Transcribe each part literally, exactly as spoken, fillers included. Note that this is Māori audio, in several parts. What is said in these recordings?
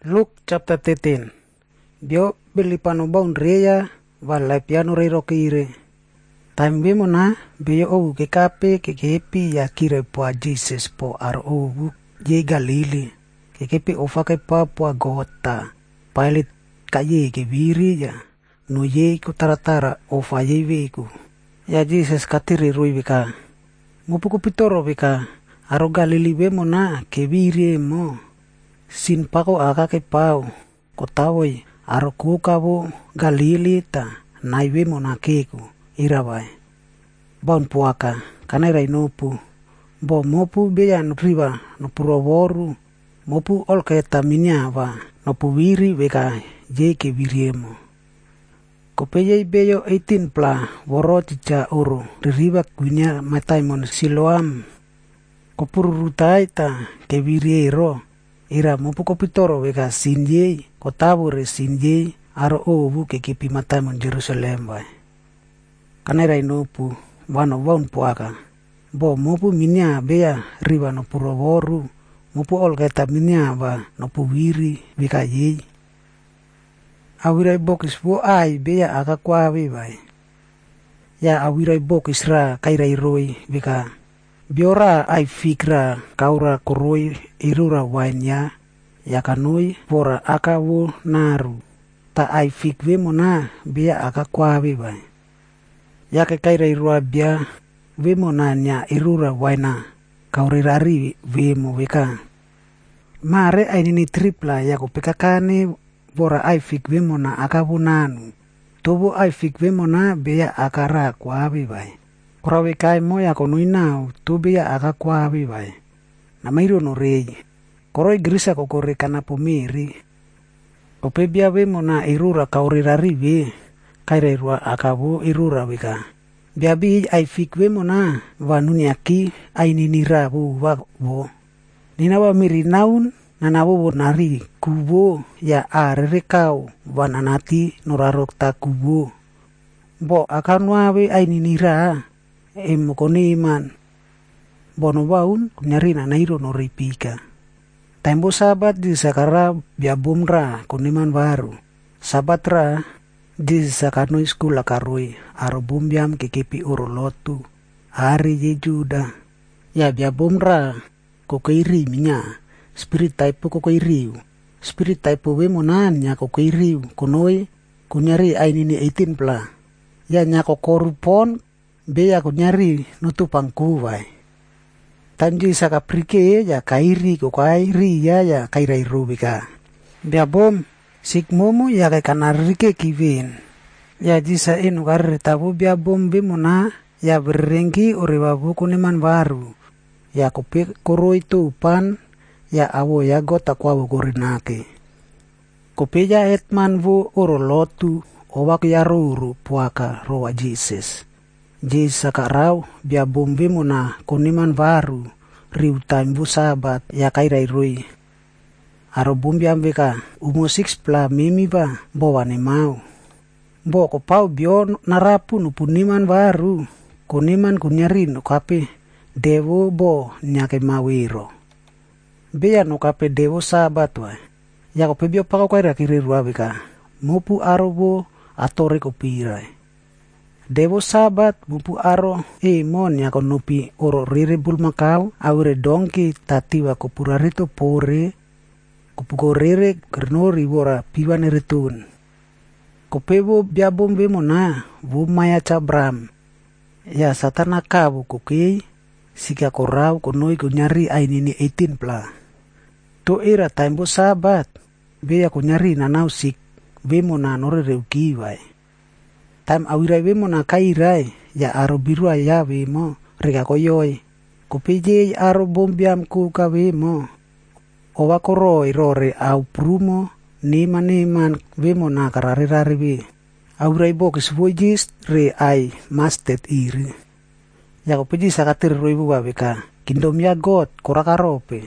Luke chapter thirteen. Bio belipano baun reya wala piano rei rokeire. Time bemo na bio ogu ke kape ke kepi ya kire po Jesus po ar ogu ye Galili. Ke kepi ofa ke pa po gota. Pilot kaye ke viri ya. No ye ku taratara ofa ye veku. Ya Jesus katiri rui bika. Mupuku pitoro bika. Aro Galili bemo na ke viri mo. Sin pako aka ke pau. Kotawoi aro kukabo Galili ta. Naiwe mo na keku. Irawai. Baun puaka. Kanairai nopu. Bo mopu beya nutriwa. Nopuro woru. Mopu olketa minyawa. Nopu wiri beka. Ye ke viriemo. Kopeye beyo eighteen pla. Woro cica oro. Ririwa kunya mataimon siloam. Kopuru rutai ta. Ke viriero. Ira mopu kopitoro beka sinye. Kotabure sinye. Aro ovu ke kipi mataimon Jerusalem bai. Kanairai nopu. Wano waun puaka. Bo mopu minya beya riwa no puro woru. Mopu olketa minya ba no pu wiri bika ye. Awirai bokis wo ai beya aka kwawe bai. Ya awirai bokis ra kairai roi bika. Biora ai fikra kaura koroi irura wainya. Ya kanoi pora aka wo naru. Ta ai fikwe mona beya aka kwawe bai. Ya ke kairai rua bia wemo na nya irura waina kaurirari wemo weka. Mare ai nini tripla ya ko pekakane bora ai fik wemo na akabunanu. Tobo ai fik wemo na beya akara kwawe bai. Korawe kai mo ya ko nuinau to beya aka kwawe bai. Na mairo no rei. Koroi grisa ko kore kana pomeri. Ope bia wemo na irura kaurirari we. Kairai rua akabo irura wika. Biabi ai fikwe mona wanuni aki ai ninira bu wa wo. Ninawa miri naun nanawo wo nari kubo ya arere kau wananati norarok ta kubo. Bo akanwawe ai ninira emokoni iman. Bono waun kunyari na nairo noripika. Tembo sabat di sakara biabumra kuniman baru. Sabat ra di sakano skula karui aro bumbiam kekepi urolotu hari ye juda ya bia bumra kokeiri minya spirit type kokeiriu spirit type we monanya kokeiriu konoi kunyari ainini eighteen pla ya nyako korupon beya kunyari nutupang kuwai tanji saka prike ya kairi kokairi ya ya kairai rubika bia bom Sikmomo ya kay kanarike kivin. Ya jisa inu karre tabu bia bombe mona ya berengki orewabu kuneman baru. Ya kope koro itu upan ya awo ya gota kwawo korinake. Kope ya etman vu orolotu owak ya ruru puaka roa Jesus. Jisa karau bia bombe mona kuneman baru riu taimbu sabat ya kairai rui. Aro bumbiam beka umo six pla mimi ba bawane mau. Bo ko pau bio narapu nupuniman baru. Kuniman kunyari no kape dewo bo nyake mawiro. Beya no kape dewo sabat wa. Ya ko pebio pako kaira kiri rua beka. Mupu aro bo atore ko pirai. Dewo sabat mupu aro e mon ya ko nupi oro rire bulmakau awire dongki tatiwa ko purarito pore. Kupuko rere kernori wora piwane retun. Kopebo biabom bemo na wumaya cabram. Ya satana kabu kokei sika korau konoi kunyari ainini eighteen pla. To era taimbo sabat beya kunyari nanau sik bemo na nore reuki wai. Taim awirai bemo na kairai ya aro birua ya bemo rega koyoi. Kopeje aro bombiam kuka bemo. Owa koro irore au prumo nima niman wemo na karare rare we. Aurai bokis vojis re ai mastet iri. Yako peji sakatir roi buwa weka. Kindomia God korakarope.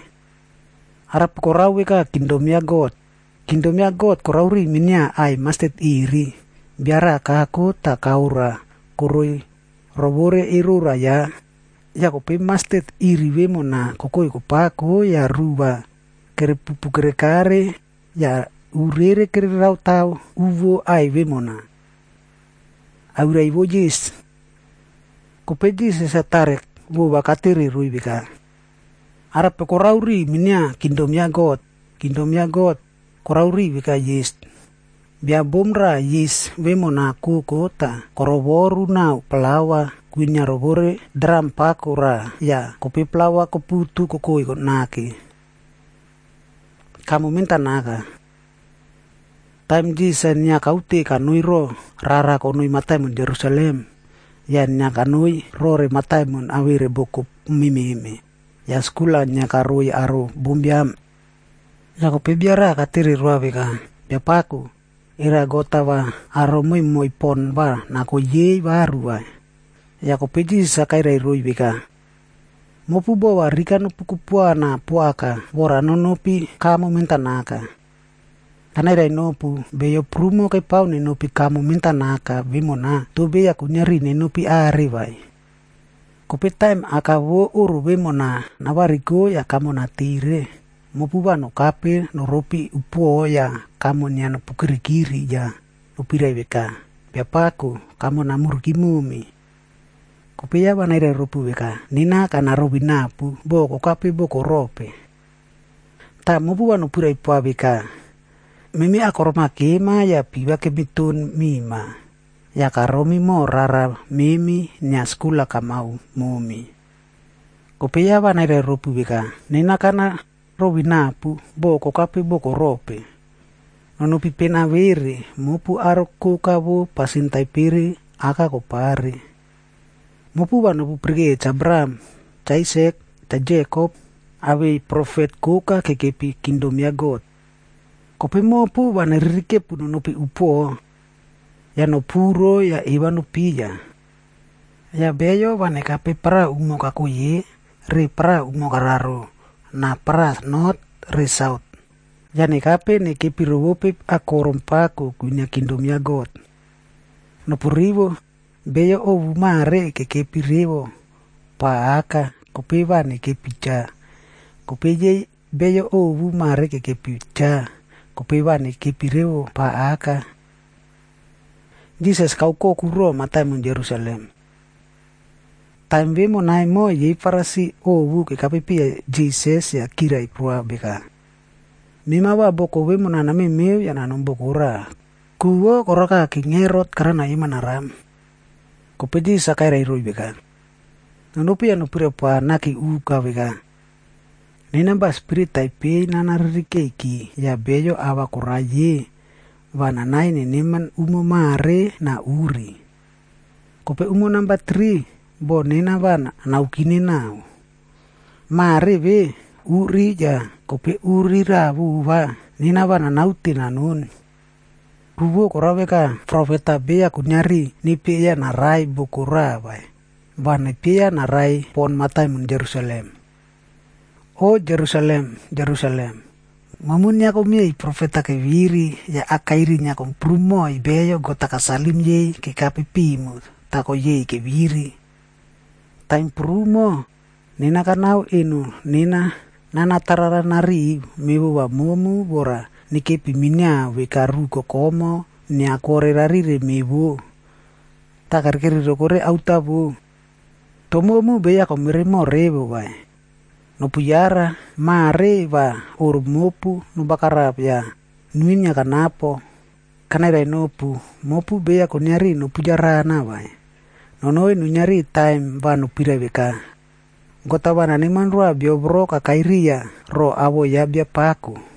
Harap korau weka kindomia God. Kindomia God korauri minya ai mastet iri. Biara kako ta kaura koroi robore irura ya. Yako pe mastet iri wemo na kokoi kopako ya ruba. Kere pupu kere kare ya urere kere rau tau uvo ai vemona. Aura ivo jis. Kope jis esa tarek vo bakatiri rui bika. Arap korauri minya kingdom ya God. Kingdom ya God korauri bika jis. Bia bomra jis vemona ku kota koroboru nau pelawa kuinya robore dram pakura ya kopi pelawa koputu kokoi kot naki. Kamu minta naga. Time jisa nya kaute kanuiro rara konoi matai mun Jerusalem. Ya nya kanoi rore matai mun awire boko mimi ya skula nya karoi aro bumbiam. Ya kopi biara katiri ruabika. Ya paku. Ira gota wa aro moi moi pon ba nako ye baru wa. Ya kopi jisa kairai rui bika. Mopu bawa rika no pukupua na puaka wora nonopi kamu minta naka. Tanairai nopu beyo prumo kai pau ni nopi kamu minta naka vimona to beya kunyari ni nopi ari vai. Kopi time aka wo uru vimona nawariko ya kamu na tire. Mopu ba no kape no ropi upo ya kamu ni ano pukirikiri ya upirai beka. Biapaku kamu na murki mumi. Kopi ya banairai ropu beka. Nina kana robi napu boko kape boko rope. Ta mopu ba no purai pua beka. Mimi akoroma kema ya piwa kemitun mima. Ya karomi mo rara mimi nya skula kamau mumi. Kopi ya banairai ropu beka. Nina kana robi napu boko kape boko rope. Nono pipena were mopu aroko kabo pasintai piri aka kopare. Mopu ba nopu pergi Abraham, Isaac, ta Jacob awe profet koka kekepi kingdom ya God. Kopi mopu ba naririke puno nopi upo ya no puro ya iwa no pia. Ya beyo ba nekape para umo kakoye re para umo kararo. Na para north re south. Ya nekape nekepi rowope akorompako kunya kingdom ya God. No purivo beyo ovu mare kekepi revo paaka kopi ba nekepi cha. Kopi je beyo ovu mare kekepi cha. Kopi ba nekepi revo paaka. Jesus kau kokuro matai mun Jerusalem. Time vemo nai mo ye farasi ovu ke kapipi Jesus ya kira ipua beka. Mima wa boko vemo na nami meu ya nanom bokora. Kuwo koraka kingerot karena ima naram. Kopedi sakairai roi beka. Nanopi ya nopira pua naki uka beka. Ninamba spirit taipe nanarikeiki ya beyo awa koraye. Wana nai neneman umo mare na uri. Kope umo number three. Bo nena bana naukini nao. Mare be uri ja kope uri rabu ba nena bana nauti nanun. Kubo korabeka profeta beya kunyari ni peya narai bukura ba. Bana peya narai pon matai mun Jerusalem. Oh Jerusalem, Jerusalem. Mamunya ko miai profeta ke viri ya akairi nya ko prumo ibeyo gota kasalim ye ke kape pimu tako ye ke viri. Time prumo nina kanau inu nina nana tarara nari mebu wa momu bora nike piminya wekaru kokomo ni akore rari mebu takar kiri rokore autabu tomomu beya komiremo rebo ba no puyara mare ba urmopu no bakarap ya nuinya kanapo kanai nopu mopu beya konyari no pujara na ba. Nonoi nunyari time banu pira beka. Gota bana ni manrua biobro kakairia ro awo ya bia paku.